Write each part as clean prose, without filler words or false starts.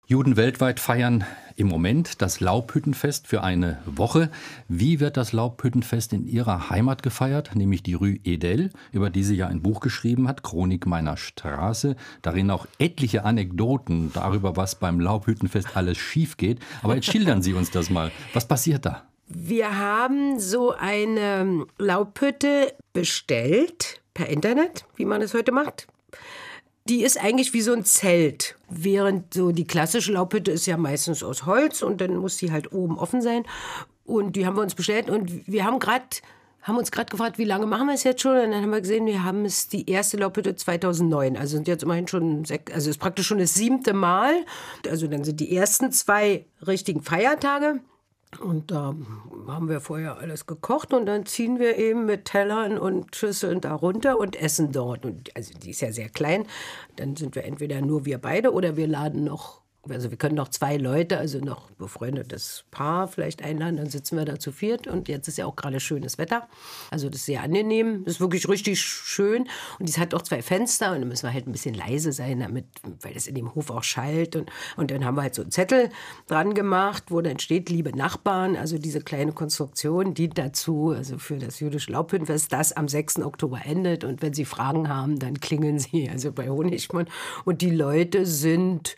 Juden weltweit feiern im Moment das Laubhüttenfest für eine Woche. Wie wird das Laubhüttenfest in ihrer Heimat gefeiert, nämlich die Rue Edel, über die sie ja ein Buch geschrieben hat, Chronik meiner Straße. Darin auch etliche Anekdoten darüber, was beim Laubhüttenfest alles schief geht. Aber jetzt schildern Sie uns das mal. Was passiert da? Wir haben so eine Laubhütte bestellt, per Internet, wie man es heute macht. Die ist eigentlich wie so ein Zelt, während so die klassische Laubhütte ist ja meistens aus Holz und dann muss die halt oben offen sein. Und die haben wir uns bestellt und wir haben uns gerade gefragt, wie lange machen wir es jetzt schon? Und dann haben wir gesehen, wir haben es die erste Laubhütte 2009. Also sind jetzt immerhin schon ist praktisch schon das 7. Mal. Also dann sind die ersten 2 richtigen Feiertage. Und da haben wir vorher alles gekocht und dann ziehen wir eben mit Tellern und Schüsseln da runter und essen dort. Und also die ist ja sehr klein. Dann sind wir entweder nur wir beide oder wir laden noch, also wir können noch 2 Leute, also noch befreundetes Paar vielleicht einladen, dann sitzen wir da zu 4. Und jetzt ist ja auch gerade schönes Wetter. Also das ist sehr angenehm, das ist wirklich richtig schön. Und es hat auch 2 Fenster und dann müssen wir halt ein bisschen leise sein, weil das in dem Hof auch schallt. Und dann haben wir halt so einen Zettel dran gemacht, wo dann steht, liebe Nachbarn, also diese kleine Konstruktion dient dazu, also für das jüdische Laubhüttenfest, das am 6. Oktober endet. Und wenn Sie Fragen haben, dann klingeln Sie, also bei Honigmann. Und die Leute sind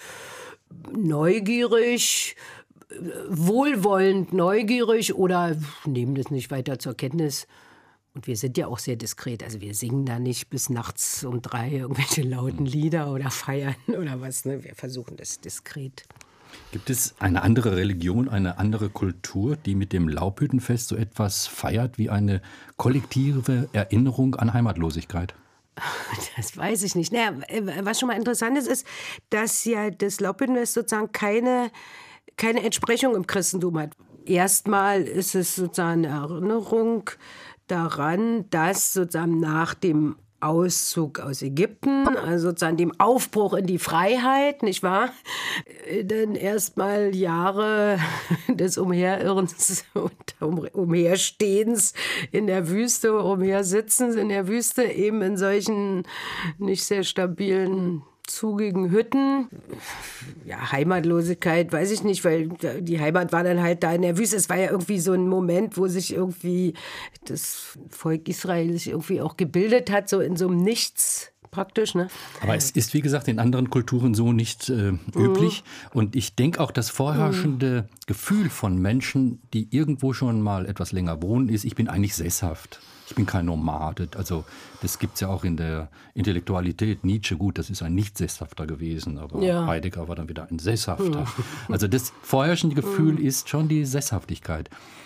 neugierig, wohlwollend neugierig oder nehmen das nicht weiter zur Kenntnis. Und wir sind ja auch sehr diskret. Also wir singen da nicht bis nachts um 3 irgendwelche lauten Lieder oder feiern oder was. Ne? Wir versuchen das diskret. Gibt es eine andere Religion, eine andere Kultur, die mit dem Laubhüttenfest so etwas feiert wie eine kollektive Erinnerung an Heimatlosigkeit? Das weiß ich nicht. Naja, was schon mal interessant ist, dass ja das Laubhüttenfest sozusagen keine Entsprechung im Christentum hat. Erstmal ist es sozusagen eine Erinnerung daran, dass sozusagen nach dem Auszug aus Ägypten, also sozusagen dem Aufbruch in die Freiheit, nicht wahr? Dann erstmal Jahre des Umherirrens und Umherstehens in der Wüste, Umhersitzens in der Wüste, eben in solchen nicht sehr stabilen zugigen Hütten. Ja, Heimatlosigkeit, weiß ich nicht, weil die Heimat war dann halt da in der Wüste. Es war ja irgendwie so ein Moment, wo sich irgendwie das Volk Israel sich irgendwie auch gebildet hat, so in so einem Nichts praktisch. Ne? Aber es ist, wie gesagt, in anderen Kulturen so nicht üblich. Und ich denke auch, das vorherrschende Gefühl von Menschen, die irgendwo schon mal etwas länger wohnen, ist, ich bin eigentlich sesshaft. Ich bin kein Nomade. Also das gibt es ja auch in der Intellektualität. Nietzsche, gut, das ist ein Nicht-Sesshafter gewesen, aber ja. Heidegger war dann wieder ein Sesshafter. Also das vorherrschende Gefühl ist schon die Sesshaftigkeit.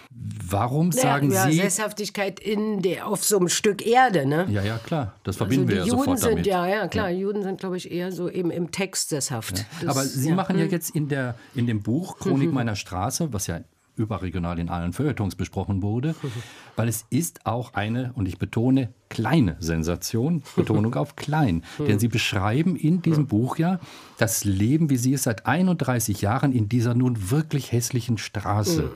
Warum sagen Sie... Sesshaftigkeit auf so einem Stück Erde, ne? Ja, klar. Das verbinden wir ja sofort damit. Ja, klar. Ja. Juden sind, glaube ich, eher so eben im Text sesshaft. Ja. Aber Sie machen ja jetzt in dem Buch Chronik meiner Straße, was ja überregional in allen Feuilletons besprochen wurde, weil es ist auch eine, und ich betone, kleine Sensation, Betonung auf klein. Denn Sie beschreiben in diesem Buch ja das Leben, wie Sie es seit 31 Jahren in dieser nun wirklich hässlichen Straße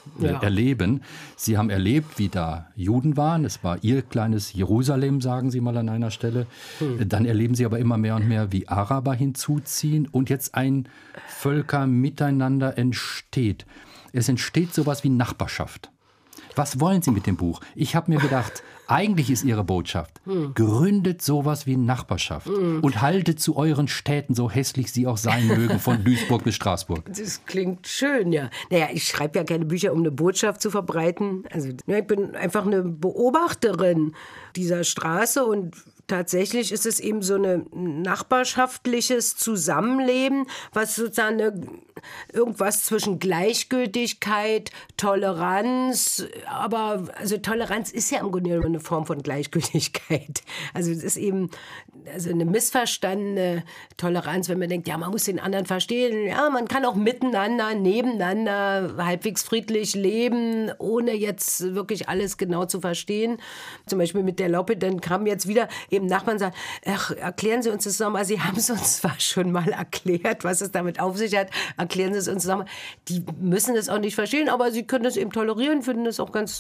erleben. Sie haben erlebt, wie da Juden waren. Es war Ihr kleines Jerusalem, sagen Sie mal an einer Stelle. Dann erleben Sie aber immer mehr und mehr, wie Araber hinzuziehen und jetzt ein Völkermiteinander entsteht. Es entsteht sowas wie Nachbarschaft. Was wollen Sie mit dem Buch? Ich habe mir gedacht, eigentlich ist Ihre Botschaft, gründet sowas wie Nachbarschaft und haltet zu euren Städten, so hässlich sie auch sein mögen, von Duisburg bis Straßburg. Das klingt schön, ja. Naja, ich schreibe ja keine Bücher, um eine Botschaft zu verbreiten. Also ich bin einfach eine Beobachterin dieser Straße und tatsächlich ist es eben so ein nachbarschaftliches Zusammenleben, was sozusagen irgendwas zwischen Gleichgültigkeit, Toleranz, aber also Toleranz ist ja im Grunde genommen eine Form von Gleichgültigkeit. Also es ist eben eine missverstandene Toleranz, wenn man denkt, ja, man muss den anderen verstehen, ja, man kann auch miteinander, nebeneinander halbwegs friedlich leben, ohne jetzt wirklich alles genau zu verstehen. Zum Beispiel mit der Loppe, dann kam jetzt wieder eben Nachbarn und sagen, ach, erklären Sie uns das nochmal, Sie haben es uns zwar schon mal erklärt, was es damit auf sich hat, erklären Sie es uns nochmal. Die müssen das auch nicht verstehen, aber sie können das eben tolerieren, finden das auch ganz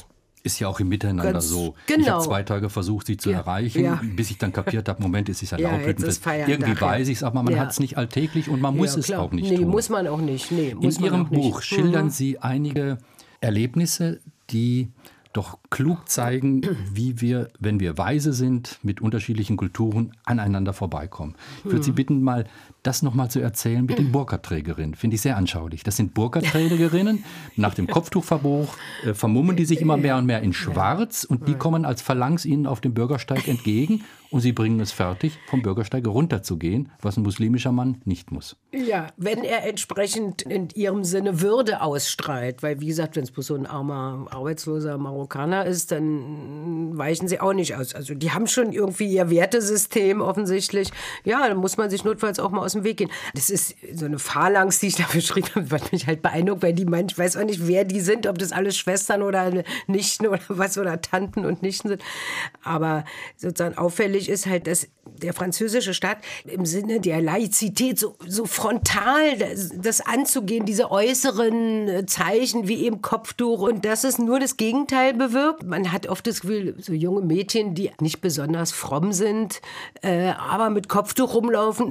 Ist ja auch im Miteinander Ganz so. genau. Ich habe 2 Tage versucht, sie zu erreichen, bis ich dann kapiert habe, Moment, es ist ja Laubhüttenfest. Irgendwie weiß ich es, aber man hat es nicht alltäglich und man muss es auch nicht tun. Muss man auch nicht. In Ihrem Buch schildern Sie einige Erlebnisse, die doch klug zeigen, wie wir, wenn wir weise sind, mit unterschiedlichen Kulturen aneinander vorbeikommen. Ich würde Sie bitten, mal das nochmal zu erzählen mit den Burkaträgerinnen. Finde ich sehr anschaulich. Das sind Burkaträgerinnen. Nach dem Kopftuchverbot vermummen die sich immer mehr und mehr in Schwarz und die kommen als Phalanx Ihnen auf dem Bürgersteig entgegen und Sie bringen es fertig, vom Bürgersteig runterzugehen, was ein muslimischer Mann nicht muss. Ja, wenn er entsprechend in ihrem Sinne Würde ausstrahlt. Weil, wie gesagt, wenn es bloß so ein armer, arbeitsloser Marokkaner ist, dann weichen sie auch nicht aus. Also die haben schon irgendwie ihr Wertesystem offensichtlich. Ja, da muss man sich notfalls auch mal aus dem Weg gehen. Das ist so eine Phalanx, die ich da beschrieben habe, was mich halt beeindruckt, weil ich weiß auch nicht, wer die sind, ob das alles Schwestern oder Nichten oder was oder Tanten und Nichten sind. Aber sozusagen auffällig ist halt, dass der französische Staat im Sinne der Laizität so frontal das anzugehen, diese äußeren Zeichen wie eben Kopftuch und dass es nur das Gegenteil bewirkt. Man hat oft das Gefühl, so junge Mädchen, die nicht besonders fromm sind, aber mit Kopftuch rumlaufen,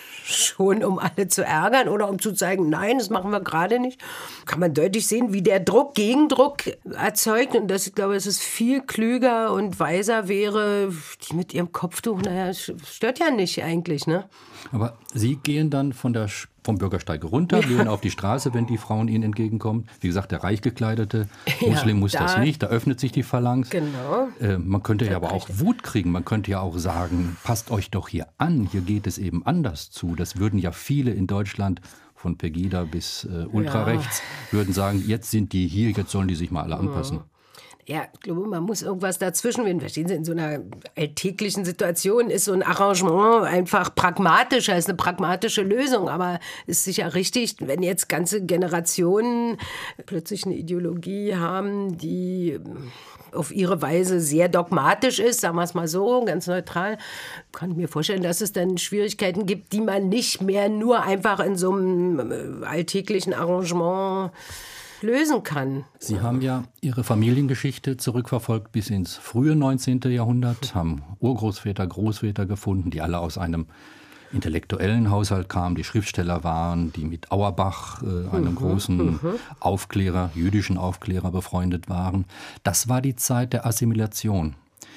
schon um alle zu ärgern oder um zu zeigen, nein, das machen wir gerade nicht. Kann man deutlich sehen, wie der Gegendruck erzeugt und das, ich glaube, dass es viel klüger und weiser wäre, die mit ihrem Kopftuch, stört ja nicht eigentlich, ne? Aber Sie gehen dann vom Bürgersteig runter, gehen auf die Straße, wenn die Frauen Ihnen entgegenkommen. Wie gesagt, der reich gekleidete Muslim muss das nicht, da öffnet sich die Phalanx. Genau. Man könnte ja aber auch Wut kriegen, man könnte ja auch sagen, passt euch doch hier an, hier geht es eben anders zu. Das würden ja viele in Deutschland, von Pegida bis ultrarechts, würden sagen, jetzt sind die hier, jetzt sollen die sich mal alle anpassen. Ja, ich glaube, man muss irgendwas dazwischen finden. Verstehen Sie, in so einer alltäglichen Situation ist so ein Arrangement einfach pragmatischer, ist eine pragmatische Lösung. Aber es ist sicher richtig, wenn jetzt ganze Generationen plötzlich eine Ideologie haben, die auf ihre Weise sehr dogmatisch ist, sagen wir es mal so, ganz neutral, kann ich mir vorstellen, dass es dann Schwierigkeiten gibt, die man nicht mehr nur einfach in so einem alltäglichen Arrangement lösen kann. Sie haben ja Ihre Familiengeschichte zurückverfolgt bis ins frühe 19. Jahrhundert, haben Urgroßväter, Großväter gefunden, die alle aus einem intellektuellen Haushalt kamen, die Schriftsteller waren, die mit Auerbach, einem großen Aufklärer, jüdischen Aufklärer, befreundet waren. Das war die Zeit der Assimilation.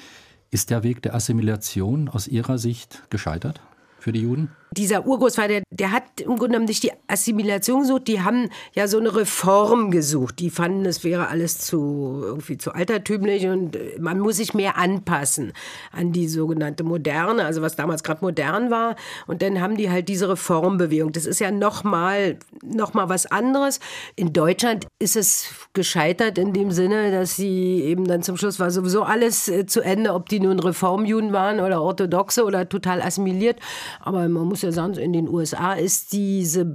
Ist der Weg der Assimilation aus Ihrer Sicht gescheitert für die Juden? Dieser Urgroßvater, der hat im Grunde genommen nicht die Assimilation gesucht, die haben ja so eine Reform gesucht. Die fanden, es wäre alles irgendwie zu altertümlich und man muss sich mehr anpassen an die sogenannte Moderne, also was damals gerade modern war. Und dann haben die halt diese Reformbewegung. Das ist ja noch mal was anderes. In Deutschland ist es gescheitert in dem Sinne, dass sie eben dann zum Schluss war sowieso alles zu Ende, ob die nun Reformjuden waren oder Orthodoxe oder total assimiliert. Aber man muss ja sagen, in den USA ist diese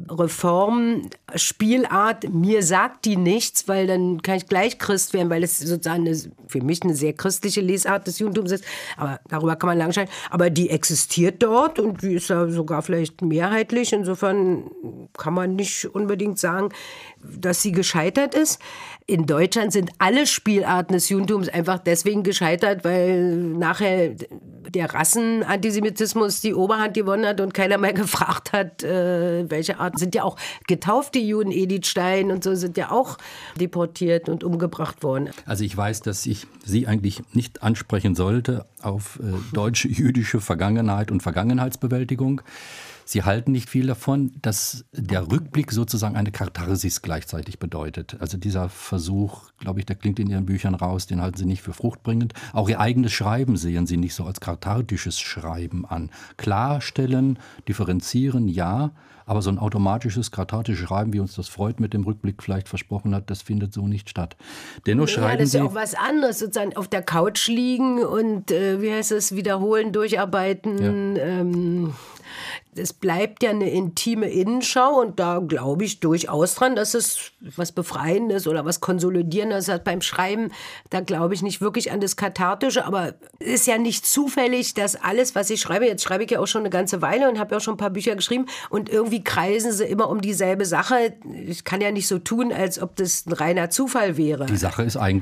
Reformspielart, mir sagt die nichts, weil dann kann ich gleich Christ werden, weil es sozusagen für mich eine sehr christliche Lesart des Judentums ist. Aber darüber kann man lang streiten. Aber die existiert dort und die ist ja sogar vielleicht mehrheitlich. Insofern kann man nicht unbedingt sagen, dass sie gescheitert ist. In Deutschland sind alle Spielarten des Judentums einfach deswegen gescheitert, weil nachher der Rassenantisemitismus die Oberhand gewonnen hat und keiner mehr gefragt hat, welche Art. Sind ja auch getaufte Juden, Edith Stein und so, sind ja auch deportiert und umgebracht worden. Also ich weiß, dass ich Sie eigentlich nicht ansprechen sollte auf deutsche jüdische Vergangenheit und Vergangenheitsbewältigung. Sie halten nicht viel davon, dass der Rückblick sozusagen eine Katharsis gleichzeitig bedeutet. Also dieser Versuch, glaube ich, der klingt in Ihren Büchern raus, den halten Sie nicht für fruchtbringend. Auch Ihr eigenes Schreiben sehen Sie nicht so als kathartisches Schreiben an. Klarstellen, differenzieren, ja, aber so ein automatisches kathartisches Schreiben, wie uns das Freud mit dem Rückblick vielleicht versprochen hat, das findet so nicht statt. Dennoch schreiben das ist Sie... ja auch was anderes, sozusagen auf der Couch liegen und, wiederholen, durcharbeiten, Ja. Es bleibt ja eine intime Innenschau und da glaube ich durchaus dran, dass es was Befreiendes oder was Konsolidierendes hat beim Schreiben. Da glaube ich nicht wirklich an das Kathartische, aber es ist ja nicht zufällig, dass alles, was ich schreibe, jetzt schreibe ich ja auch schon eine ganze Weile und habe ja auch schon ein paar Bücher geschrieben und irgendwie kreisen sie immer um dieselbe Sache. Ich kann ja nicht so tun, als ob das ein reiner Zufall wäre. Die Sache ist eigentlich,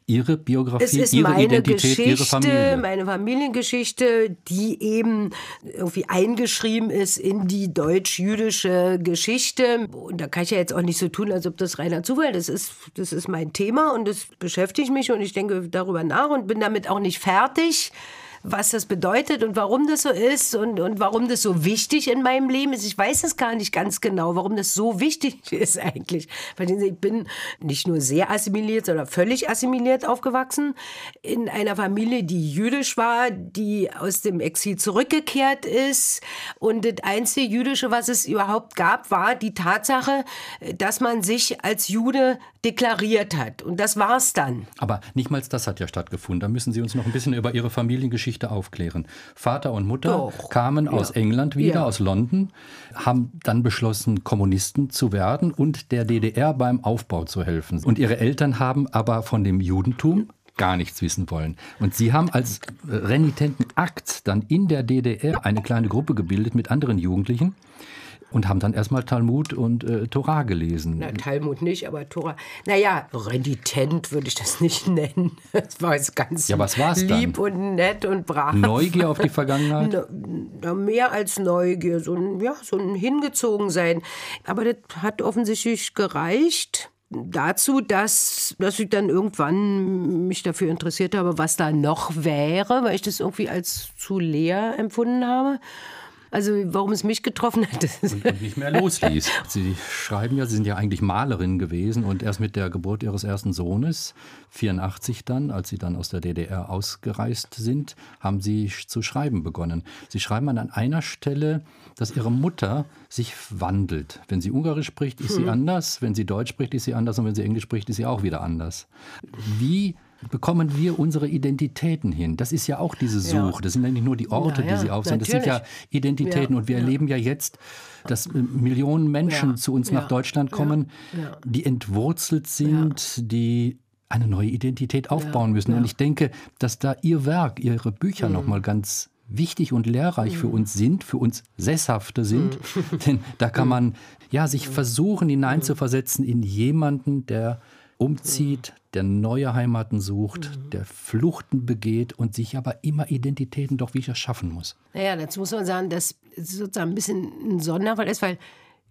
Ihre Biografie, es ist Ihre meine Identität, Geschichte, Ihre Familie. meine Familiengeschichte, die eben irgendwie eingeschrieben ist in die deutsch-jüdische Geschichte. Und da kann ich ja jetzt auch nicht so tun, als ob das reiner Zufall ist. Das ist mein Thema und das beschäftigt mich und ich denke darüber nach und bin damit auch nicht fertig, was das bedeutet und warum das so ist und warum das so wichtig in meinem Leben ist. Ich weiß es gar nicht ganz genau, warum das so wichtig ist eigentlich. Weil ich bin nicht nur sehr assimiliert, sondern völlig assimiliert aufgewachsen in einer Familie, die jüdisch war, die aus dem Exil zurückgekehrt ist. Und das einzige Jüdische, was es überhaupt gab, war die Tatsache, dass man sich als Jude deklariert hat. Und das war's dann. Aber nicht mal das hat ja stattgefunden. Da müssen Sie uns noch ein bisschen über Ihre Familiengeschichte aufklären. Vater und Mutter kamen aus England wieder, aus London, haben dann beschlossen, Kommunisten zu werden und der DDR beim Aufbau zu helfen. Und ihre Eltern haben aber von dem Judentum gar nichts wissen wollen. Und Sie haben als renitenten Akt dann in der DDR eine kleine Gruppe gebildet mit anderen Jugendlichen und haben dann erstmal Talmud und Torah gelesen. Na, Talmud nicht, aber Torah. Naja, renitent würde ich das nicht nennen. Das war jetzt ganz was war's lieb dann? Und nett und brav. Neugier auf die Vergangenheit? Na, mehr als Neugier, so ein Hingezogensein. Aber das hat offensichtlich gereicht dazu, dass ich dann irgendwann mich dafür interessiert habe, was da noch wäre, weil ich das irgendwie als zu leer empfunden habe. Also warum es mich getroffen hat. Und nicht mehr losließ. Sie schreiben ja, Sie sind ja eigentlich Malerin gewesen und erst mit der Geburt Ihres ersten Sohnes, 1984 dann, als Sie dann aus der DDR ausgereist sind, haben Sie zu schreiben begonnen. Sie schreiben an einer Stelle, dass Ihre Mutter sich wandelt. Wenn sie Ungarisch spricht, ist sie anders. Wenn sie Deutsch spricht, ist sie anders. Und wenn sie Englisch spricht, ist sie auch wieder anders. Wie bekommen wir unsere Identitäten hin? Das ist ja auch diese Suche. Das sind ja nicht nur die Orte, die Sie aufsagen. Das sind ja Identitäten. Und wir erleben ja jetzt, dass Millionen Menschen zu uns nach Deutschland kommen, die entwurzelt sind, die eine neue Identität aufbauen müssen. Und ich denke, dass da Ihr Werk, Ihre Bücher nochmal ganz wichtig und lehrreich für uns sind, für uns Sesshafte sind. Denn da kann man sich versuchen, hineinzuversetzen in jemanden, der umzieht, der neue Heimaten sucht, der Fluchten begeht und sich aber immer Identitäten doch wieder schaffen muss. Naja, dazu muss man sagen, dass es sozusagen ein bisschen ein Sonderfall ist, weil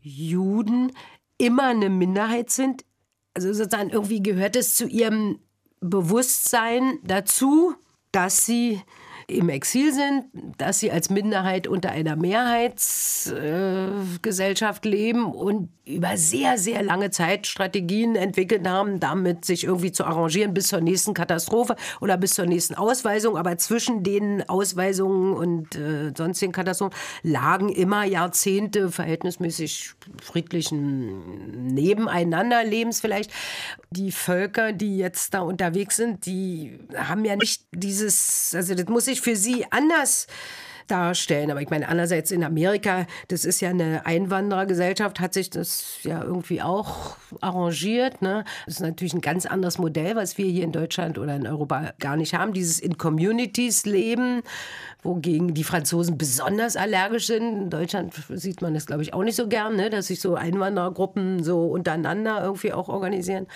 Juden immer eine Minderheit sind. Also sozusagen irgendwie gehört es zu ihrem Bewusstsein dazu, dass sie im Exil sind, dass sie als Minderheit unter einer Mehrheitsgesellschaft leben und über sehr, sehr lange Zeit Strategien entwickelt haben, damit sich irgendwie zu arrangieren bis zur nächsten Katastrophe oder bis zur nächsten Ausweisung. Aber zwischen den Ausweisungen und sonstigen Katastrophen lagen immer Jahrzehnte verhältnismäßig friedlichen Nebeneinanderlebens vielleicht. Die Völker, die jetzt da unterwegs sind, die haben ja nicht dieses, also das muss ich für sie anders darstellen. Aber ich meine, andererseits in Amerika, das ist ja eine Einwanderergesellschaft, hat sich das ja irgendwie auch arrangiert. Ne? Das ist natürlich ein ganz anderes Modell, was wir hier in Deutschland oder in Europa gar nicht haben. Dieses in Communities leben, wogegen die Franzosen besonders allergisch sind. In Deutschland sieht man das, glaube ich, auch nicht so gern, ne? Dass sich so Einwanderergruppen so untereinander irgendwie auch organisieren.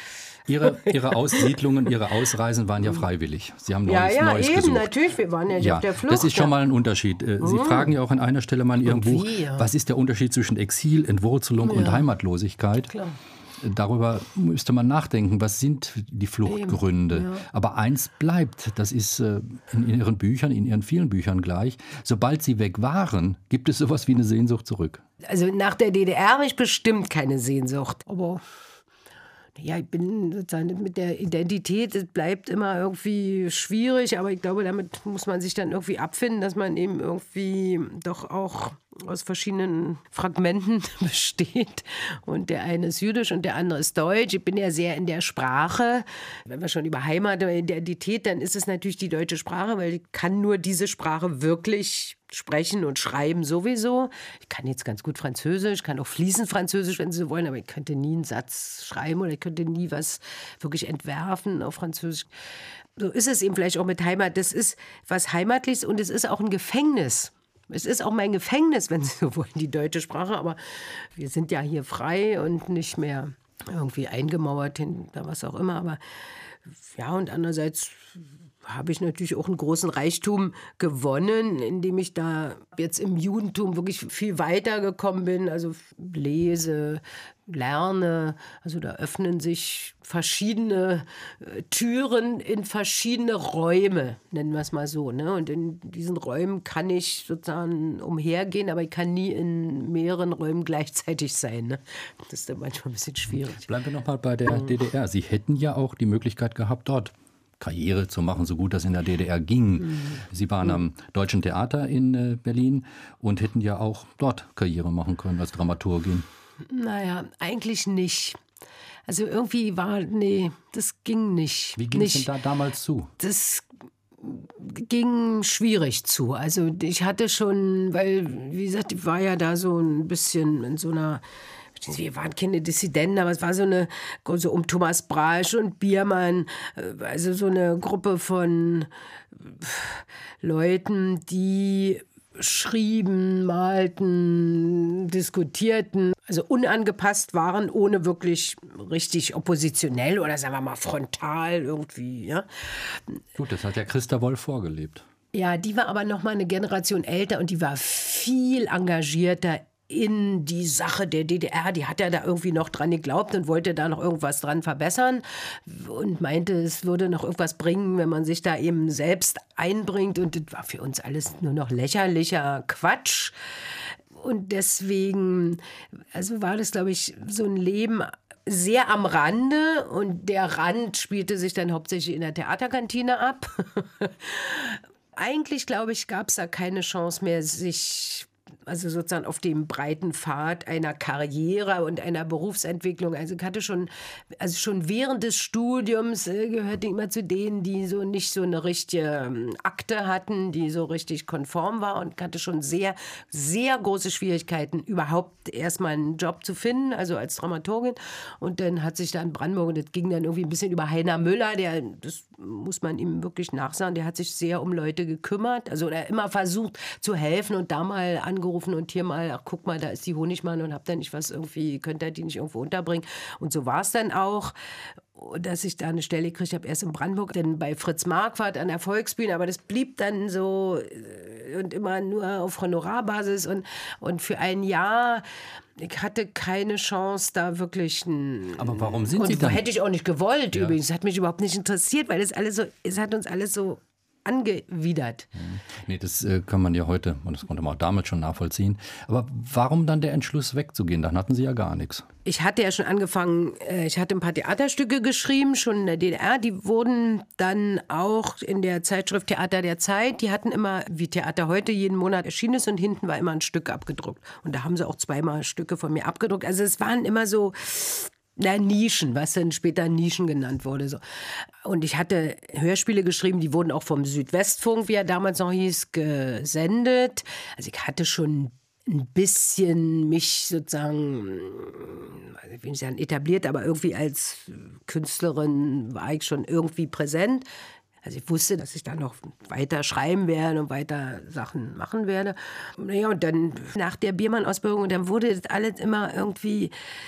Ihre Aussiedlungen, Ihre Ausreisen waren ja freiwillig. Sie haben Neues eben, gesucht. Natürlich, wir waren ja nicht auf der Flucht. Das ist schon mal ein Unterschied. Sie fragen ja auch an einer Stelle mal in Ihrem Buch, was ist der Unterschied zwischen Exil, Entwurzelung und Heimatlosigkeit? Klar. Darüber müsste man nachdenken, was sind die Fluchtgründe? Ja. Aber eins bleibt, das ist in Ihren Büchern, in Ihren vielen Büchern gleich, sobald Sie weg waren, gibt es sowas wie eine Sehnsucht zurück. Also nach der DDR habe ich bestimmt keine Sehnsucht. Aber ja, ich bin sozusagen mit der Identität, es bleibt immer irgendwie schwierig, aber ich glaube, damit muss man sich dann irgendwie abfinden, dass man eben irgendwie doch auch aus verschiedenen Fragmenten besteht. Und der eine ist jüdisch und der andere ist deutsch. Ich bin ja sehr in der Sprache. Wenn wir schon über Heimat oder Identität, dann ist es natürlich die deutsche Sprache, weil ich kann nur diese Sprache wirklich sprechen und schreiben sowieso. Ich kann jetzt ganz gut Französisch, kann auch fließend Französisch, wenn Sie so wollen, aber ich könnte nie einen Satz schreiben oder ich könnte nie was wirklich entwerfen auf Französisch. So ist es eben vielleicht auch mit Heimat. Das ist was Heimatliches und es ist auch ein Gefängnis. Es ist auch mein Gefängnis, wenn Sie so wollen, die deutsche Sprache, aber wir sind ja hier frei und nicht mehr irgendwie eingemauert hinter was auch immer. Aber ja, und andererseits habe ich natürlich auch einen großen Reichtum gewonnen, indem ich da jetzt im Judentum wirklich viel weiter gekommen bin. Also lese, lerne. Also da öffnen sich verschiedene Türen in verschiedene Räume, nennen wir es mal so. Ne? Und in diesen Räumen kann ich sozusagen umhergehen, aber ich kann nie in mehreren Räumen gleichzeitig sein. Ne? Das ist dann manchmal ein bisschen schwierig. Bleiben wir noch mal bei der DDR. Sie hätten ja auch die Möglichkeit gehabt, dort Karriere zu machen, so gut das in der DDR ging. Sie waren am Deutschen Theater in Berlin und hätten ja auch dort Karriere machen können als Dramaturgin. Naja, eigentlich nicht. Also irgendwie nee, das ging nicht. Wie ging es denn da damals zu? Das ging schwierig zu. Also ich hatte schon, weil, wie gesagt, ich war ja da so ein bisschen in so einer, wir waren keine Dissidenten, aber es war so um Thomas Brasch und Biermann, also so eine Gruppe von Leuten, die schrieben, malten, diskutierten, also unangepasst waren, ohne wirklich richtig oppositionell oder sagen wir mal frontal irgendwie. Ja. Gut, das hat ja Christa Wolf vorgelebt. Ja, die war aber noch mal eine Generation älter und die war viel engagierter in die Sache der DDR. Die hat ja da irgendwie noch dran geglaubt und wollte da noch irgendwas dran verbessern und meinte, es würde noch irgendwas bringen, wenn man sich da eben selbst einbringt. Und das war für uns alles nur noch lächerlicher Quatsch. Und deswegen, also war das, glaube ich, so ein Leben sehr am Rande. Und der Rand spielte sich dann hauptsächlich in der Theaterkantine ab. Eigentlich, glaube ich, gab es da keine Chance mehr, sich also sozusagen auf dem breiten Pfad einer Karriere und einer Berufsentwicklung. Also ich hatte schon während des Studiums gehörte ich immer zu denen, die so nicht so eine richtige Akte hatten, die so richtig konform war und hatte schon sehr, sehr große Schwierigkeiten, überhaupt erstmal einen Job zu finden, also als Dramaturgin. Und dann hat sich da in Brandenburg, und das ging dann irgendwie ein bisschen über Heiner Müller, das muss man ihm wirklich nachsagen, der hat sich sehr um Leute gekümmert, also er immer versucht zu helfen und da mal angerufen und hier mal, ach guck mal, da ist die Honigmann und habt ihr nicht was irgendwie, könnt ihr die nicht irgendwo unterbringen? Und so war es dann auch, dass ich da eine Stelle gekriegt habe, erst in Brandenburg, dann bei Fritz Marquardt an der Volksbühne, aber das blieb dann so und immer nur auf Honorarbasis und für ein Jahr, ich hatte keine Chance, da wirklich Aber warum sind Sie dann? Hätte ich auch nicht gewollt Ja. übrigens, das hat mich überhaupt nicht interessiert, weil es hat uns alles so angewidert. Nee, das kann man ja heute, und das konnte man auch damals schon nachvollziehen. Aber warum dann der Entschluss wegzugehen? Dann hatten Sie ja gar nichts. Ich hatte ja schon angefangen, ich hatte ein paar Theaterstücke geschrieben, schon in der DDR. Die wurden dann auch in der Zeitschrift Theater der Zeit, die hatten immer, wie Theater heute, jeden Monat erschienen ist und hinten war immer ein Stück abgedruckt. Und da haben sie auch zweimal Stücke von mir abgedruckt. Also es waren immer so Nischen, was dann später Nischen genannt wurde. So. Und ich hatte Hörspiele geschrieben, die wurden auch vom Südwestfunk, wie er damals noch hieß, gesendet. Also ich hatte schon ein bisschen mich sozusagen, ich will nicht sagen etabliert, aber irgendwie als Künstlerin war ich schon irgendwie präsent. Also ich wusste, dass ich da noch weiter schreiben werde und weiter Sachen machen werde. Naja, und dann nach der Biermann-Ausbildung, und dann wurde das alles immer irgendwie,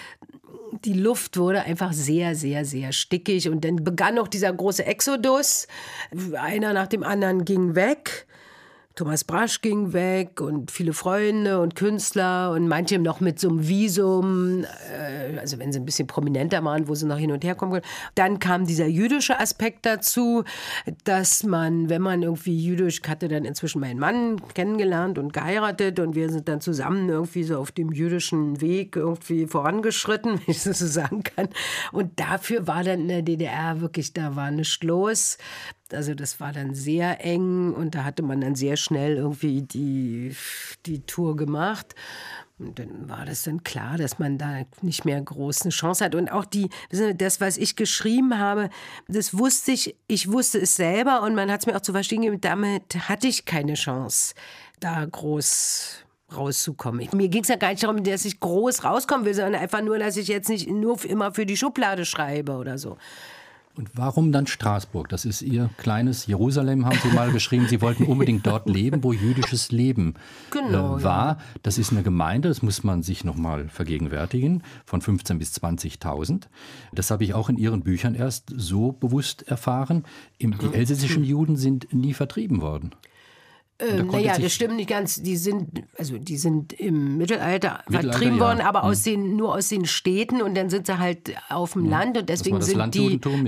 die Luft wurde einfach sehr, sehr, sehr stickig. Und dann begann noch dieser große Exodus. Einer nach dem anderen ging weg. Thomas Brasch ging weg und viele Freunde und Künstler und manche noch mit so einem Visum, also wenn sie ein bisschen prominenter waren, wo sie noch hin und her kommen können. Dann kam dieser jüdische Aspekt dazu, dass man, wenn man irgendwie jüdisch, ich hatte dann inzwischen meinen Mann kennengelernt und geheiratet und wir sind dann zusammen irgendwie so auf dem jüdischen Weg irgendwie vorangeschritten, wenn ich das so sagen kann. Und dafür war dann in der DDR wirklich, da war nichts los. Also das war dann sehr eng und da hatte man dann sehr schnell irgendwie die Tour gemacht. Und dann war das dann klar, dass man da nicht mehr groß eine Chance hat. Und auch das, was ich geschrieben habe, das wusste ich wusste es selber und man hat es mir auch zu verstehen gegeben, damit hatte ich keine Chance, da groß rauszukommen. Mir ging es ja gar nicht darum, dass ich groß rauskommen will, sondern einfach nur, dass ich jetzt nicht nur immer für die Schublade schreibe oder so. Und warum dann Straßburg? Das ist Ihr kleines Jerusalem, haben Sie mal geschrieben. Sie wollten unbedingt dort leben, wo jüdisches Leben war. Ja. Das ist eine Gemeinde, das muss man sich noch mal vergegenwärtigen, von 15.000 bis 20.000. Das habe ich auch in Ihren Büchern erst so bewusst erfahren. Die elsässischen Juden sind nie vertrieben worden. Naja, das stimmt nicht ganz. Die sind im Mittelalter vertrieben worden, aber nur aus den Städten, und dann sind sie halt auf dem Land, und deswegen das war das sind Landjudentum,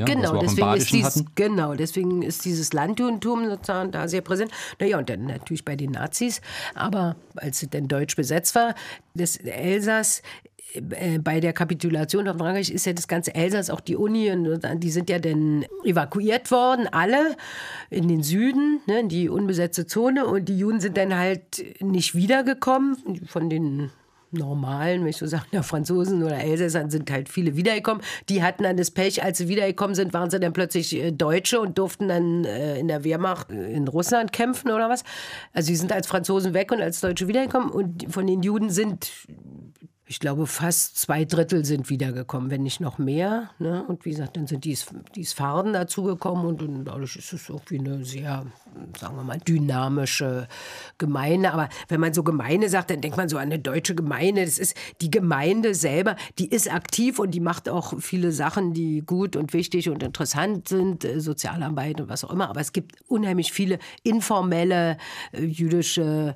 deswegen ist dieses Landjudentum sozusagen da sehr präsent. Naja, und dann natürlich bei den Nazis, aber als es dann deutsch besetzt war, das Elsass, bei der Kapitulation von Frankreich ist ja das ganze Elsass, auch die Uni, die sind ja dann evakuiert worden, alle in den Süden, ne, in die unbesetzte Zone, und die Juden sind dann halt nicht wiedergekommen. Von den normalen, wenn ich so sagen, ja, Franzosen oder Elsässern sind halt viele wiedergekommen. Die hatten dann das Pech, als sie wiedergekommen sind, waren sie dann plötzlich Deutsche und durften dann in der Wehrmacht in Russland kämpfen oder was. Also die sind als Franzosen weg und als Deutsche wiedergekommen, und von den Juden sind, ich glaube, fast 2/3 sind wiedergekommen, wenn nicht noch mehr. Ne? Und wie gesagt, dann sind die Sepharden dazugekommen, und dadurch ist es irgendwie eine sehr, sagen wir mal, dynamische Gemeinde. Aber wenn man so Gemeinde sagt, dann denkt man so an eine deutsche Gemeinde. Das ist die Gemeinde selber, die ist aktiv und die macht auch viele Sachen, die gut und wichtig und interessant sind, Sozialarbeit und was auch immer. Aber es gibt unheimlich viele informelle jüdische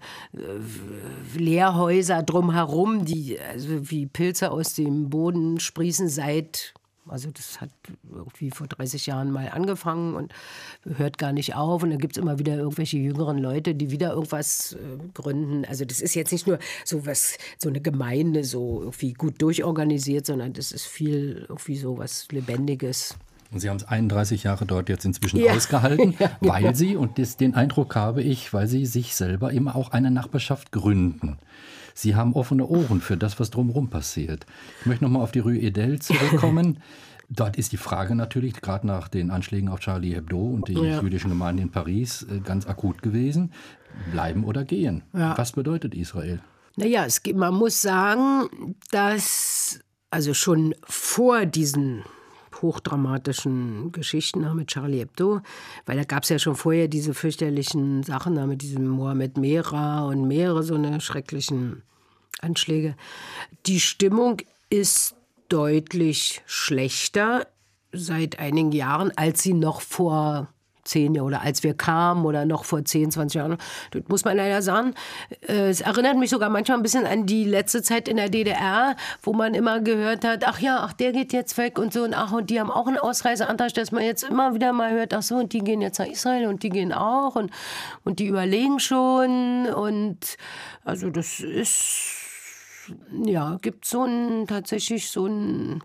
Lehrhäuser drumherum, die also wie Pilze aus dem Boden sprießen also das hat irgendwie vor 30 Jahren mal angefangen und hört gar nicht auf. Und dann gibt es immer wieder irgendwelche jüngeren Leute, die wieder irgendwas gründen. Also das ist jetzt nicht nur so eine Gemeinde so irgendwie gut durchorganisiert, sondern das ist viel irgendwie so was Lebendiges. Und Sie haben es 31 Jahre dort jetzt inzwischen ausgehalten, weil Sie, und den Eindruck habe ich, weil Sie sich selber eben auch eine Nachbarschaft gründen. Sie haben offene Ohren für das, was drumherum passiert. Ich möchte noch mal auf die Rue Edel zurückkommen. Dort ist die Frage natürlich, gerade nach den Anschlägen auf Charlie Hebdo und die jüdischen Gemeinden in Paris, ganz akut gewesen. Bleiben oder gehen? Ja. Was bedeutet Israel? Naja, man muss sagen, dass also schon vor diesen hochdramatischen Geschichten mit Charlie Hebdo, weil da gab es ja schon vorher diese fürchterlichen Sachen mit diesem Mohamed Merah und mehrere so eine schrecklichen Anschläge. Die Stimmung ist deutlich schlechter seit einigen Jahren, als sie noch vor 10 Jahren oder als wir kamen oder noch vor 10, 20 Jahren. Das muss man leider sagen. Es erinnert mich sogar manchmal ein bisschen an die letzte Zeit in der DDR, wo man immer gehört hat, ach der geht jetzt weg und so, und die haben auch einen Ausreiseantrag, dass man jetzt immer wieder mal hört, ach so, und die gehen jetzt nach Israel und die gehen auch und die überlegen schon, und also das ist, ja, gibt tatsächlich so ein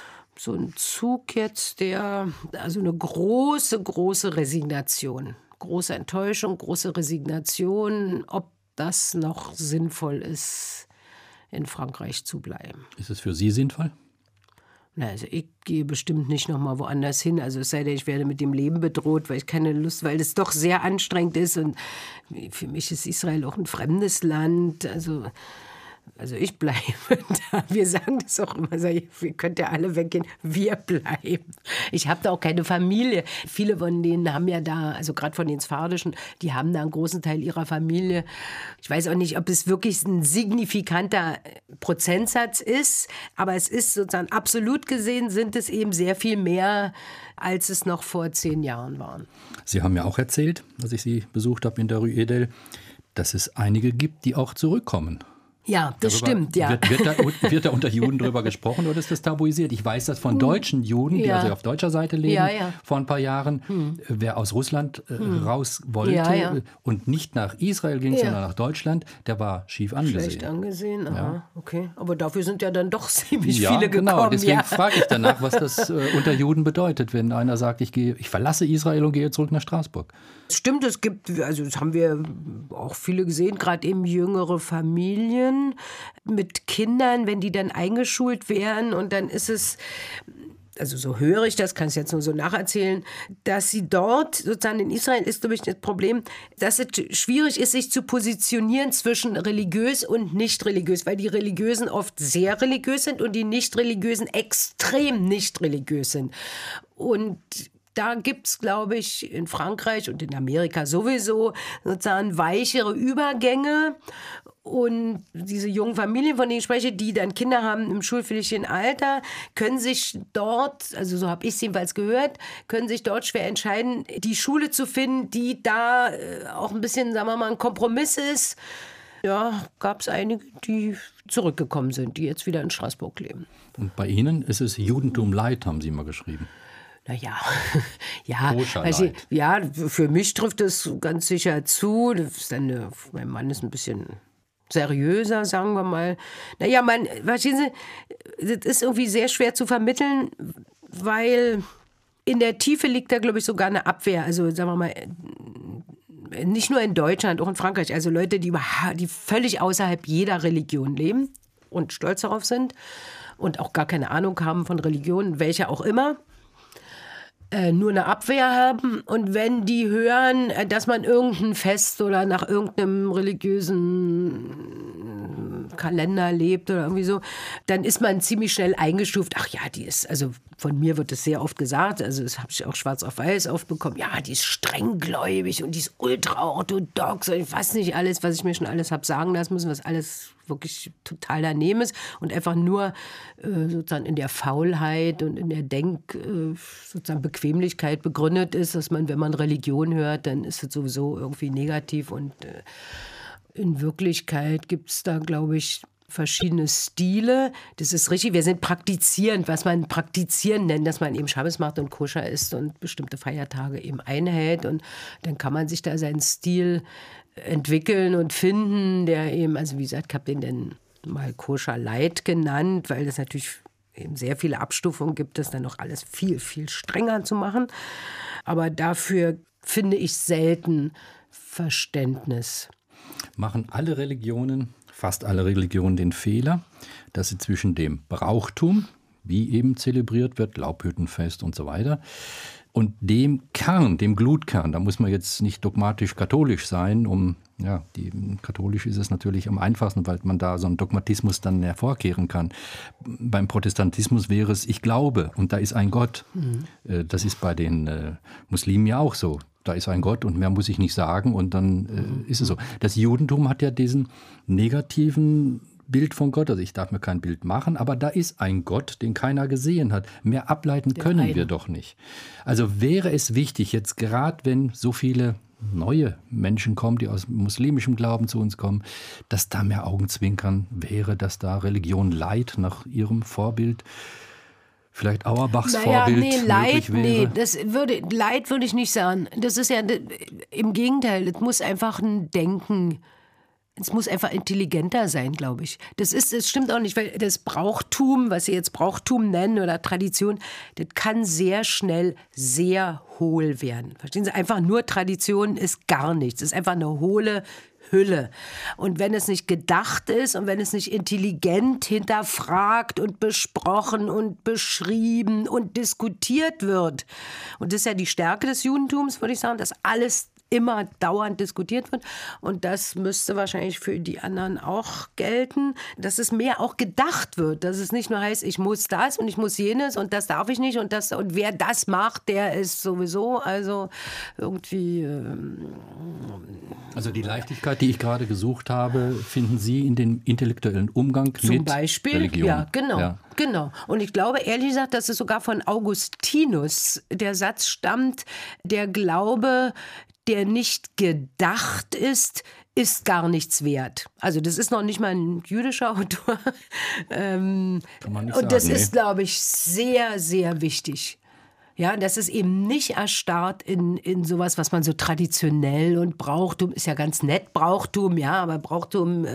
Zug jetzt, also eine große Resignation, große Enttäuschung, große Resignation, ob das noch sinnvoll ist, in Frankreich zu bleiben. Ist es für Sie sinnvoll? Na, also ich gehe bestimmt nicht noch mal woanders hin. Also es sei denn, ich werde mit dem Leben bedroht, weil ich keine Lust, weil es doch sehr anstrengend ist. Und für mich ist Israel auch ein fremdes Land. Also ich bleibe da. Wir sagen das auch immer, wir könnt ja alle weggehen, wir bleiben. Ich habe da auch keine Familie. Viele von denen haben ja da, also gerade von den Sefardischen, die haben da einen großen Teil ihrer Familie. Ich weiß auch nicht, ob es wirklich ein signifikanter Prozentsatz ist, aber es ist sozusagen absolut gesehen, sind es eben sehr viel mehr, als es noch vor 10 Jahren waren. Sie haben ja auch erzählt, als ich Sie besucht habe in der Rue Edel, dass es einige gibt, die auch zurückkommen. Ja, das stimmt, ja. Wird da unter Juden drüber gesprochen oder ist das tabuisiert? Ich weiß das von deutschen Juden, die also auf deutscher Seite leben, vor ein paar Jahren. Wer aus Russland raus wollte und nicht nach Israel ging, sondern nach Deutschland, der war schief angesehen. Schlecht angesehen, aha, okay. Aber dafür sind ja dann doch ziemlich viele gekommen. Genau, deswegen frage ich danach, was das unter Juden bedeutet, wenn einer sagt, ich verlasse Israel und gehe zurück nach Straßburg. Stimmt, das haben wir auch viele gesehen, gerade eben jüngere Familien mit Kindern, wenn die dann eingeschult werden, und dann ist es also so höre ich das, kann ich jetzt nur so nacherzählen, dass sie dort, sozusagen in Israel ist, glaube ich, das Problem, dass es schwierig ist, sich zu positionieren zwischen religiös und nicht religiös, weil die Religiösen oft sehr religiös sind und die Nicht-Religiösen extrem nicht religiös sind. Und da gibt es, glaube ich, in Frankreich und in Amerika sowieso sozusagen weichere Übergänge. Und diese jungen Familien, von denen ich spreche, die dann Kinder haben im schulpflichtigen Alter, können sich dort, also so habe ich es jedenfalls gehört, können sich dort schwer entscheiden, die Schule zu finden, die da auch ein bisschen, sagen wir mal, ein Kompromiss ist. Ja, gab es einige, die zurückgekommen sind, die jetzt wieder in Straßburg leben. Und bei Ihnen ist es Judentum Light, haben Sie mal geschrieben. Naja, ja, für mich trifft es ganz sicher zu. Das ist dann, mein Mann ist ein bisschen seriöser, sagen wir mal. Naja, verstehen Sie, das ist irgendwie sehr schwer zu vermitteln, weil in der Tiefe liegt da, glaube ich, sogar eine Abwehr. Also, sagen wir mal, nicht nur in Deutschland, auch in Frankreich. Also Leute, die völlig außerhalb jeder Religion leben und stolz darauf sind und auch gar keine Ahnung haben von Religion, welcher auch immer. Nur eine Abwehr haben, und wenn die hören, dass man irgendein Fest oder nach irgendeinem religiösen Kalender lebt oder irgendwie so, dann ist man ziemlich schnell eingestuft. Ach ja, die ist, also von mir wird das sehr oft gesagt, also das habe ich auch schwarz auf weiß oft bekommen, ja, die ist strenggläubig und die ist ultraorthodox und ich weiß nicht alles, was ich mir schon alles habe sagen lassen müssen, was alles wirklich total daneben ist und einfach nur sozusagen in der Faulheit und in der sozusagen Bequemlichkeit begründet ist, dass man, wenn man Religion hört, dann ist es sowieso irgendwie negativ, und in Wirklichkeit gibt es da, glaube ich, verschiedene Stile. Das ist richtig, wir sind praktizierend, was man praktizieren nennt, dass man eben Schabbes macht und koscher isst und bestimmte Feiertage eben einhält, und dann kann man sich da seinen Stil entwickeln und finden, der eben, also wie gesagt, ich habe den dann mal Koscher Light genannt, weil es natürlich eben sehr viele Abstufungen gibt, das dann noch alles viel, viel strenger zu machen. Aber dafür finde ich selten Verständnis. Machen alle Religionen, fast alle Religionen, den Fehler, dass sie zwischen dem Brauchtum, wie eben zelebriert wird, Laubhüttenfest und so weiter, und dem Kern, dem Glutkern, da muss man jetzt nicht dogmatisch katholisch sein, katholisch ist es natürlich am einfachsten, weil man da so einen Dogmatismus dann hervorkehren kann. Beim Protestantismus wäre es, ich glaube, und da ist ein Gott. Das ist bei den Muslimen ja auch so. Da ist ein Gott und mehr muss ich nicht sagen, und dann ist es so. Das Judentum hat ja diesen negativen Bild von Gott, also ich darf mir kein Bild machen, aber da ist ein Gott, den keiner gesehen hat. Mehr ableiten können wir doch nicht. Also wäre es wichtig, jetzt gerade wenn so viele neue Menschen kommen, die aus muslimischem Glauben zu uns kommen, dass da mehr Augenzwinkern wäre, dass da Religion Light nach ihrem Vorbild, vielleicht Auerbachs Vorbild möglich wäre? Leid würde ich nicht sagen. Das ist ja im Gegenteil, es muss einfach ein Denken. Es muss einfach intelligenter sein, glaube ich. Das stimmt auch nicht, weil das Brauchtum, was Sie jetzt Brauchtum nennen oder Tradition, das kann sehr schnell sehr hohl werden. Verstehen Sie? Einfach nur Tradition ist gar nichts. Es ist einfach eine hohle Hülle. Und wenn es nicht gedacht ist und wenn es nicht intelligent hinterfragt und besprochen und beschrieben und diskutiert wird, und das ist ja die Stärke des Judentums, würde ich sagen, dass alles immer dauernd diskutiert wird, und das müsste wahrscheinlich für die anderen auch gelten, dass es mehr auch gedacht wird, dass es nicht nur heißt, ich muss das und ich muss jenes und das darf ich nicht und wer das macht, der ist sowieso, also irgendwie... Also die Leichtigkeit, die ich gerade gesucht habe, finden Sie in den intellektuellen Umgang mit Religion? Zum Beispiel, ja, genau. Ja. Genau. Und ich glaube, ehrlich gesagt, dass es sogar von Augustinus der Satz stammt, der Glaube, der nicht gedacht ist, ist gar nichts wert. Also das ist noch nicht mal ein jüdischer Autor. Kann man nicht und das sagen, ist, glaube ich, sehr, sehr wichtig. Ja, das ist eben nicht erstarrt in sowas, was man so traditionell, und Brauchtum ist ja ganz nett, Brauchtum, ja, aber Brauchtum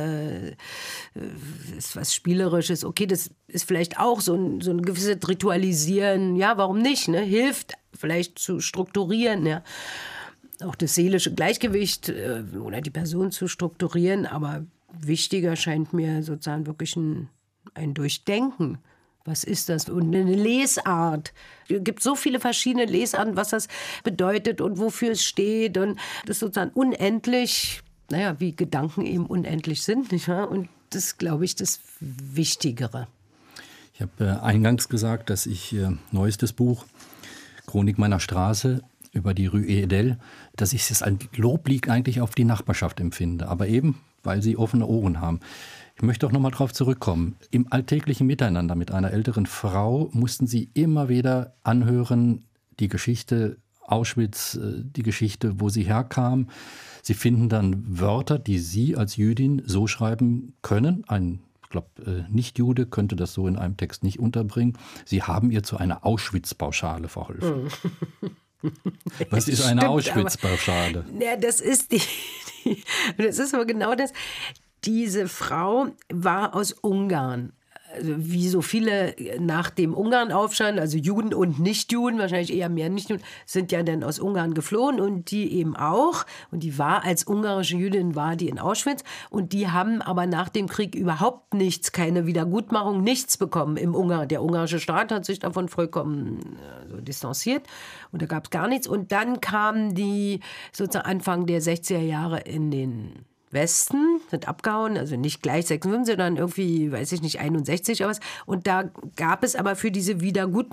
ist was Spielerisches. Okay, das ist vielleicht auch so ein gewisses Ritualisieren, ja, warum nicht, ne? Hilft vielleicht zu strukturieren, ja. Auch das seelische Gleichgewicht oder die Person zu strukturieren, aber wichtiger scheint mir sozusagen wirklich ein Durchdenken Was ist das? Und eine Lesart. Es gibt so viele verschiedene Lesarten, was das bedeutet und wofür es steht. Und das ist sozusagen unendlich, wie Gedanken eben unendlich sind, nicht wahr? Und das ist, glaube ich, das Wichtigere. Ich habe eingangs gesagt, dass ich neuestes Buch, Chronik meiner Straße, über die Rue Edel, dass ich es als Loblied eigentlich auf die Nachbarschaft empfinde. Aber eben, weil sie offene Ohren haben. Ich möchte auch noch mal darauf zurückkommen. Im alltäglichen Miteinander mit einer älteren Frau mussten Sie immer wieder anhören, die Geschichte Auschwitz, die Geschichte, wo sie herkam. Sie finden dann Wörter, die Sie als Jüdin so schreiben können. Ich glaube, Nicht-Jude könnte das so in einem Text nicht unterbringen. Sie haben ihr zu einer Auschwitz-Pauschale verholfen. Was ist eine Auschwitz-Pauschale? Ja, das ist das ist aber genau das. Diese Frau war aus Ungarn. Also wie so viele nach dem Ungarn-Aufstand, also Juden und Nichtjuden, wahrscheinlich eher mehr Nichtjuden, sind ja dann aus Ungarn geflohen und die eben auch. Und die war als ungarische Jüdin, war die in Auschwitz. Und die haben aber nach dem Krieg überhaupt nichts, keine Wiedergutmachung, nichts bekommen im Ungarn. Der ungarische Staat hat sich davon vollkommen distanziert und da gab es gar nichts. Und dann kamen die sozusagen Anfang der 60er Jahre in den Westen, sind abgehauen, also nicht gleich 56, sondern irgendwie, weiß ich nicht, 61 oder was. Und da gab es aber für diese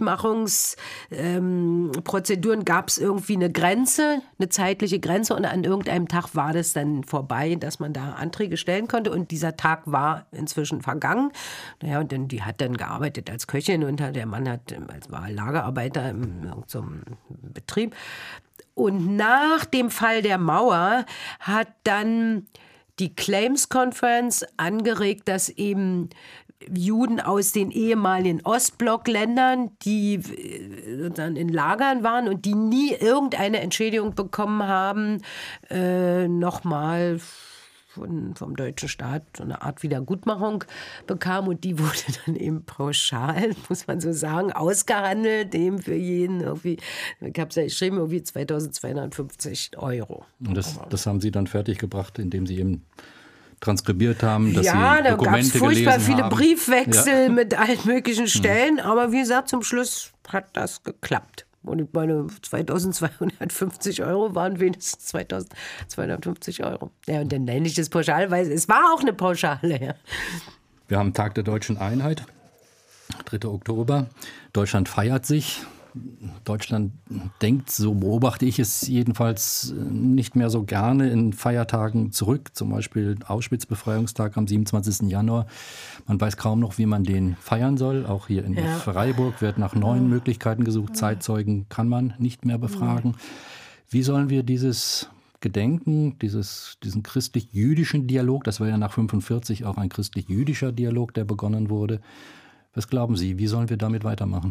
Wiedergutmachungsprozeduren gab es irgendwie eine Grenze, eine zeitliche Grenze und an irgendeinem Tag war das dann vorbei, dass man da Anträge stellen konnte und dieser Tag war inzwischen vergangen. Naja, und dann, die hat dann gearbeitet als Köchin und der Mann war Lagerarbeiter in irgendeinem Betrieb. Und nach dem Fall der Mauer hat dann die Claims Conference angeregt, dass eben Juden aus den ehemaligen Ostblockländern, die dann in Lagern waren und die nie irgendeine Entschädigung bekommen haben, nochmal vom deutschen Staat so eine Art Wiedergutmachung bekam und die wurde dann eben pauschal, muss man so sagen, ausgehandelt, eben für jeden irgendwie, ich habe es ja geschrieben, irgendwie 2.250 €. Und das haben Sie dann fertiggebracht, indem Sie eben transkribiert haben, dass Sie da Dokumente gab es furchtbar viele haben. Briefwechsel mit allen möglichen Stellen, aber wie gesagt, zum Schluss hat das geklappt. Und meine 2.250 € waren wenigstens 2.250 €. Ja, und dann nenne ich das pauschal, weil es war auch eine Pauschale. Ja. Wir haben Tag der Deutschen Einheit, 3. Oktober. Deutschland feiert sich. Deutschland denkt, so beobachte ich es jedenfalls, nicht mehr so gerne in Feiertagen zurück. Zum Beispiel Auschwitz-Befreiungstag am 27. Januar. Man weiß kaum noch, wie man den feiern soll. Auch hier in Freiburg wird nach neuen Möglichkeiten gesucht. Zeitzeugen kann man nicht mehr befragen. Wie sollen wir dieses Gedenken, diesen christlich-jüdischen Dialog, das war ja nach 1945 auch ein christlich-jüdischer Dialog, der begonnen wurde. Was glauben Sie, wie sollen wir damit weitermachen?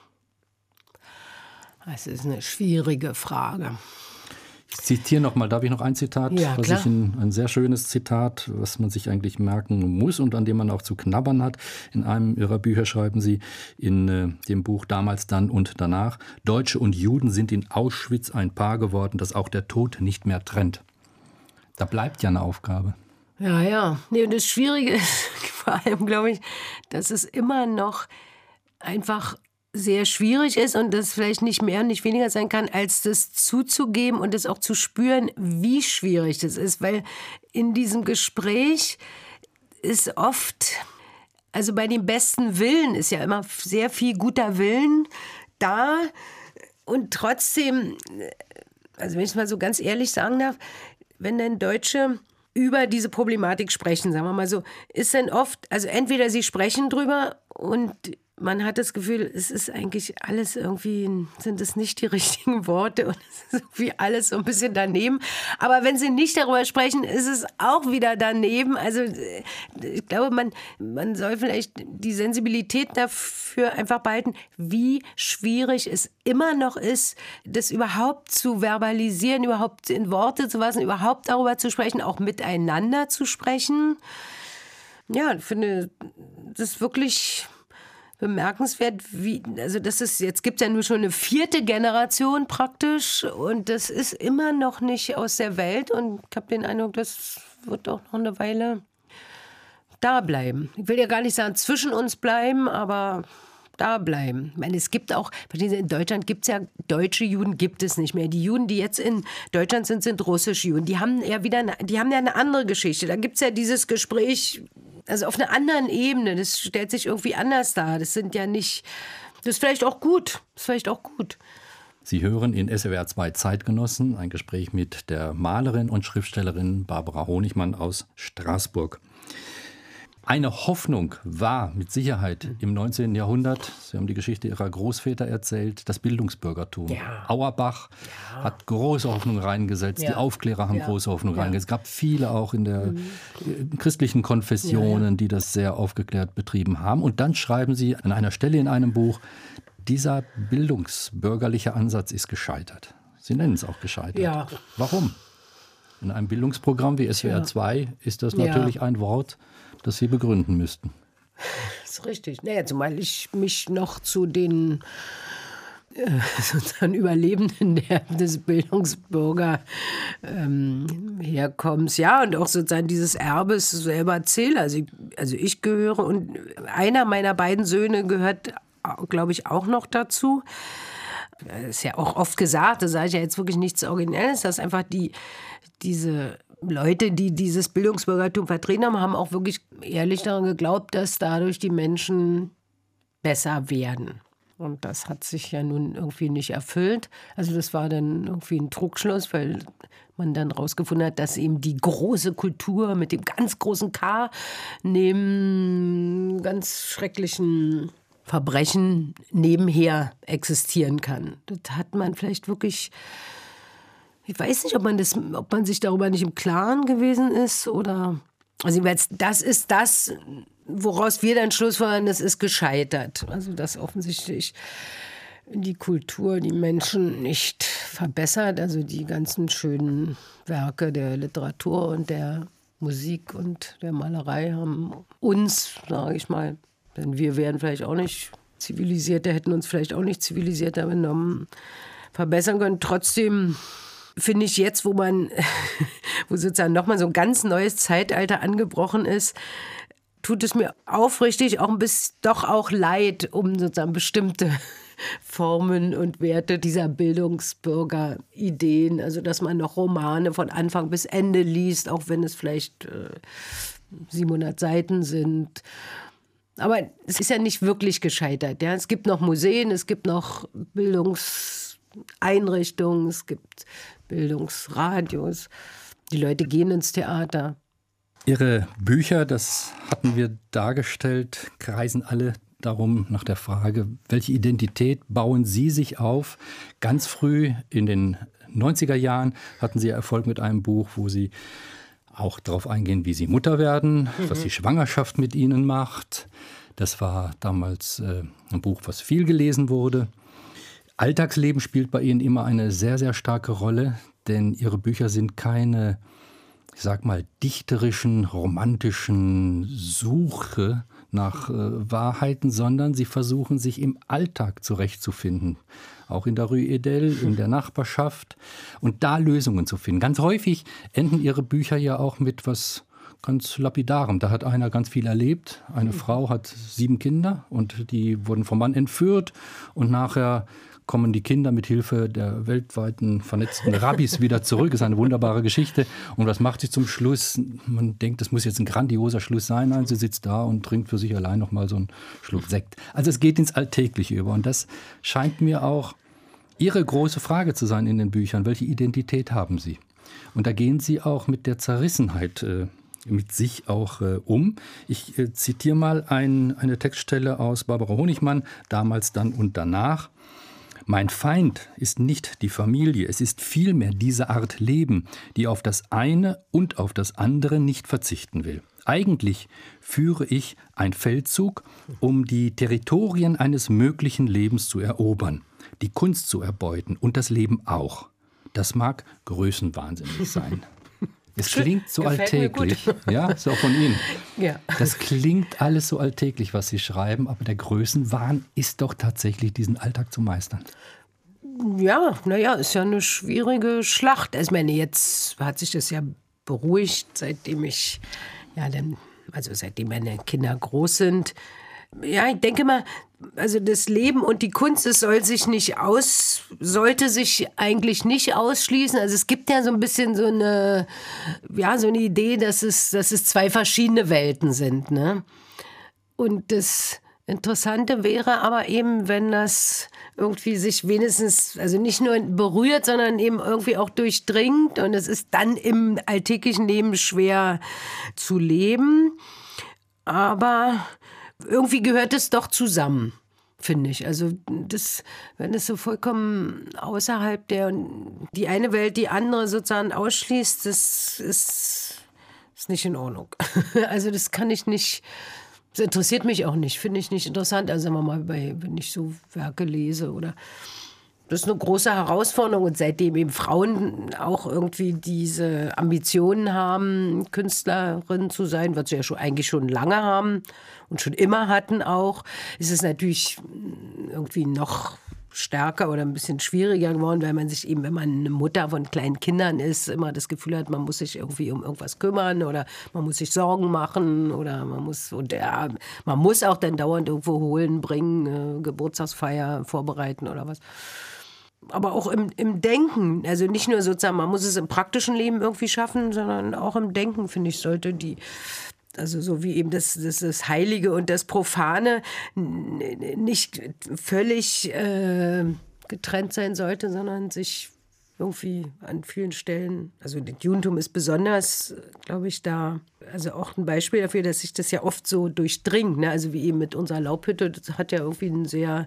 Das ist eine schwierige Frage. Ich zitiere nochmal, darf ich noch ein Zitat? Ja, klar. Ein sehr schönes Zitat, was man sich eigentlich merken muss und an dem man auch zu knabbern hat. In einem Ihrer Bücher schreiben Sie in dem Buch Damals, dann und danach: Deutsche und Juden sind in Auschwitz ein Paar geworden, das auch der Tod nicht mehr trennt. Da bleibt ja eine Aufgabe. Ja. Nee, und das Schwierige ist vor allem, glaube ich, dass es immer noch einfach sehr schwierig ist und das vielleicht nicht mehr und nicht weniger sein kann, als das zuzugeben und das auch zu spüren, wie schwierig das ist. Weil in diesem Gespräch ist oft, also bei dem besten Willen ist ja immer sehr viel guter Willen da und trotzdem, also wenn ich es mal so ganz ehrlich sagen darf, wenn dann Deutsche über diese Problematik sprechen, sagen wir mal so, ist dann oft, also entweder sie sprechen drüber und man hat das Gefühl, es ist eigentlich alles irgendwie, sind es nicht die richtigen Worte und es ist irgendwie alles so ein bisschen daneben. Aber wenn sie nicht darüber sprechen, ist es auch wieder daneben. Also ich glaube, man soll vielleicht die Sensibilität dafür einfach behalten, wie schwierig es immer noch ist, das überhaupt zu verbalisieren, überhaupt in Worte zu fassen, überhaupt darüber zu sprechen, auch miteinander zu sprechen. Ja, ich finde, das ist wirklich bemerkenswert, jetzt gibt es ja nur schon eine 4. Generation praktisch und das ist immer noch nicht aus der Welt und ich habe den Eindruck, das wird auch noch eine Weile da bleiben. Ich will ja gar nicht sagen, zwischen uns bleiben, aber da bleiben. Ich meine, es gibt auch, in Deutschland gibt es ja, deutsche Juden gibt es nicht mehr. Die Juden, die jetzt in Deutschland sind russische Juden. Die haben ja eine andere Geschichte. Da gibt es ja dieses Gespräch, also auf einer anderen Ebene. Das stellt sich irgendwie anders dar. Das ist vielleicht auch gut. Sie hören in SWR 2 Zeitgenossen ein Gespräch mit der Malerin und Schriftstellerin Barbara Honigmann aus Straßburg. Eine Hoffnung war mit Sicherheit im 19. Jahrhundert, Sie haben die Geschichte Ihrer Großväter erzählt, das Bildungsbürgertum. Ja. Auerbach hat große Hoffnung reingesetzt, die Aufklärer haben große Hoffnung reingesetzt. Es gab viele auch in der christlichen Konfessionen, die das sehr aufgeklärt betrieben haben. Und dann schreiben Sie an einer Stelle in einem Buch, dieser bildungsbürgerliche Ansatz ist gescheitert. Sie nennen es auch gescheitert. Ja. Warum? In einem Bildungsprogramm wie SWR 2 ist das natürlich ein Wort, das Sie begründen müssten. Das ist richtig. Naja, zumal ich mich noch zu den sozusagen Überlebenden des Bildungsbürger-Herkommens, und auch sozusagen dieses Erbes selber erzähle. Also ich gehöre, und einer meiner beiden Söhne gehört, glaube ich, auch noch dazu. Das ist ja auch oft gesagt, da sage ich ja jetzt wirklich nichts Originelles, dass einfach diese Leute, die dieses Bildungsbürgertum vertreten haben, haben auch wirklich ehrlich daran geglaubt, dass dadurch die Menschen besser werden. Und das hat sich ja nun irgendwie nicht erfüllt. Also das war dann irgendwie ein Trugschluss, weil man dann rausgefunden hat, dass eben die große Kultur mit dem ganz großen K neben ganz schrecklichen Verbrechen nebenher existieren kann. Das hat man vielleicht wirklich... Ich weiß nicht, ob man sich darüber nicht im Klaren gewesen ist oder. Also das ist das, woraus wir dann schlussfolgern, das ist gescheitert. Also dass offensichtlich die Kultur die Menschen nicht verbessert. Also die ganzen schönen Werke der Literatur und der Musik und der Malerei haben uns, sage ich mal, denn wir wären vielleicht auch nicht zivilisierter, hätten uns vielleicht auch nicht zivilisierter benommen, verbessern können. Trotzdem finde ich jetzt, wo sozusagen nochmal so ein ganz neues Zeitalter angebrochen ist, tut es mir aufrichtig auch ein bisschen doch auch leid um sozusagen bestimmte Formen und Werte dieser Bildungsbürger-Ideen. Also dass man noch Romane von Anfang bis Ende liest, auch wenn es vielleicht 700 Seiten sind. Aber es ist ja nicht wirklich gescheitert. Ja? Es gibt noch Museen, es gibt noch Bildungseinrichtungen, es gibt Bildungsradios. Die Leute gehen ins Theater. Ihre Bücher, das hatten wir dargestellt, kreisen alle darum nach der Frage, welche Identität bauen Sie sich auf? Ganz früh in den 90er Jahren hatten Sie Erfolg mit einem Buch, wo Sie auch darauf eingehen, wie Sie Mutter werden, was die Schwangerschaft mit Ihnen macht. Das war damals ein Buch, was viel gelesen wurde. Alltagsleben spielt bei Ihnen immer eine sehr, sehr starke Rolle, denn Ihre Bücher sind keine, ich sag mal, dichterischen, romantischen Suche nach Wahrheiten, sondern Sie versuchen, sich im Alltag zurechtzufinden. Auch in der Rue Edel, in der Nachbarschaft und da Lösungen zu finden. Ganz häufig enden Ihre Bücher ja auch mit was ganz Lapidarem. Da hat einer ganz viel erlebt. Eine Frau hat 7 Kinder und die wurden vom Mann entführt und nachher kommen die Kinder mit Hilfe der weltweiten vernetzten Rabbis wieder zurück. Das ist eine wunderbare Geschichte. Und was macht sie zum Schluss? Man denkt, das muss jetzt ein grandioser Schluss sein. Nein, sie sitzt da und trinkt für sich allein noch mal so einen Schluck Sekt. Also es geht ins Alltägliche über. Und das scheint mir auch Ihre große Frage zu sein in den Büchern. Welche Identität haben Sie? Und da gehen Sie auch mit der Zerrissenheit mit sich auch um. Ich zitiere mal eine Textstelle aus Barbara Honigmann, damals, dann und danach. Mein Feind ist nicht die Familie, es ist vielmehr diese Art Leben, die auf das eine und auf das andere nicht verzichten will. Eigentlich führe ich einen Feldzug, um die Territorien eines möglichen Lebens zu erobern, die Kunst zu erbeuten und das Leben auch. Das mag größenwahnsinnig sein. Es klingt so alltäglich. Ja, ist auch von Ihnen. Ja. Das klingt alles so alltäglich, was Sie schreiben, aber der Größenwahn ist doch tatsächlich, diesen Alltag zu meistern. Ja, naja, ist ja eine schwierige Schlacht. Ich meine, jetzt hat sich das ja beruhigt, seitdem ich ja dann also seitdem meine Kinder groß sind. Ja, ich denke mal, also das Leben und die Kunst, es sollte sich eigentlich nicht ausschließen. Also es gibt ja so ein bisschen so eine Idee, dass es zwei verschiedene Welten sind, ne? Und das Interessante wäre aber eben, wenn das irgendwie sich wenigstens, also nicht nur berührt, sondern eben irgendwie auch durchdringt. Und es ist dann im alltäglichen Leben schwer zu leben. Aber irgendwie gehört es doch zusammen, finde ich. Also wenn es so vollkommen außerhalb die eine Welt die andere sozusagen ausschließt, das ist nicht in Ordnung. Also das kann ich nicht, das interessiert mich auch nicht, finde ich nicht interessant. Also sagen wir mal, wenn ich so Werke lese oder... Das ist eine große Herausforderung und seitdem eben Frauen auch irgendwie diese Ambitionen haben, Künstlerin zu sein, was sie ja eigentlich schon lange haben und schon immer hatten auch, ist es natürlich irgendwie noch stärker oder ein bisschen schwieriger geworden, weil man sich eben, wenn man eine Mutter von kleinen Kindern ist, immer das Gefühl hat, man muss sich irgendwie um irgendwas kümmern oder man muss sich Sorgen machen oder man muss auch dann dauernd irgendwo holen, bringen, Geburtstagsfeier vorbereiten oder was. Aber auch im Denken, also nicht nur sozusagen, man muss es im praktischen Leben irgendwie schaffen, sondern auch im Denken, finde ich, sollte also so wie eben das Heilige und das Profane nicht völlig getrennt sein sollte, sondern sich irgendwie an vielen Stellen, also das Judentum ist besonders, glaube ich, da, also auch ein Beispiel dafür, dass sich das ja oft so durchdringt, ne? Also wie eben mit unserer Laubhütte, das hat ja irgendwie einen sehr,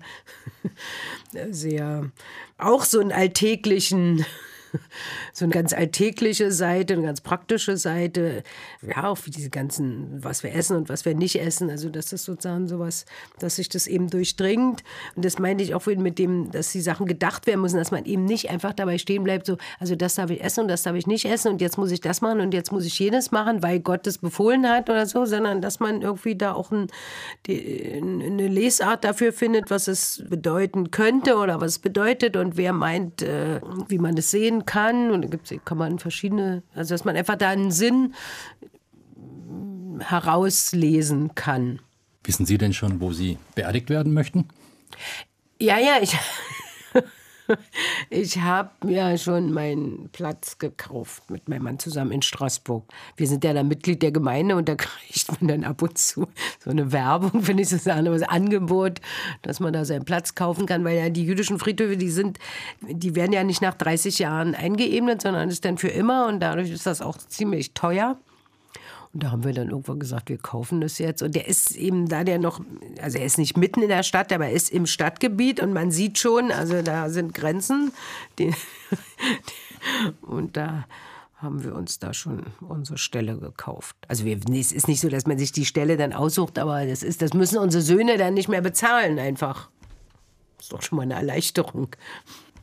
auch so einen alltäglichen, so eine ganz alltägliche Seite, eine ganz praktische Seite, ja, auch wie diese ganzen, was wir essen und was wir nicht essen, also das ist sozusagen sowas, dass sich das eben durchdringt und das meinte ich auch vorhin mit dem, dass die Sachen gedacht werden müssen, dass man eben nicht einfach dabei stehen bleibt, so, also das darf ich essen und das darf ich nicht essen und jetzt muss ich das machen und jetzt muss ich jenes machen, weil Gott das befohlen hat oder so, sondern dass man irgendwie da auch eine Lesart dafür findet, was es bedeuten könnte oder was es bedeutet und wer meint, wie man das sehen kann und da kann man verschiedene, also dass man einfach da einen Sinn herauslesen kann. Wissen Sie denn schon, wo Sie beerdigt werden möchten? Ja, ich habe ja schon meinen Platz gekauft mit meinem Mann zusammen in Straßburg. Wir sind ja da Mitglied der Gemeinde und da kriegt man dann ab und zu so eine Werbung, finde ich, so ein Angebot, dass man da seinen Platz kaufen kann, weil ja die jüdischen Friedhöfe, die werden ja nicht nach 30 Jahren eingeebnet, sondern ist dann für immer und dadurch ist das auch ziemlich teuer. Und da haben wir dann irgendwann gesagt, wir kaufen das jetzt. Und der ist eben da, also er ist nicht mitten in der Stadt, aber er ist im Stadtgebiet und man sieht schon, also da sind Grenzen. Und da haben wir uns da schon unsere Stelle gekauft. Also es ist nicht so, dass man sich die Stelle dann aussucht, aber das müssen unsere Söhne dann nicht mehr bezahlen einfach. Das ist doch schon mal eine Erleichterung.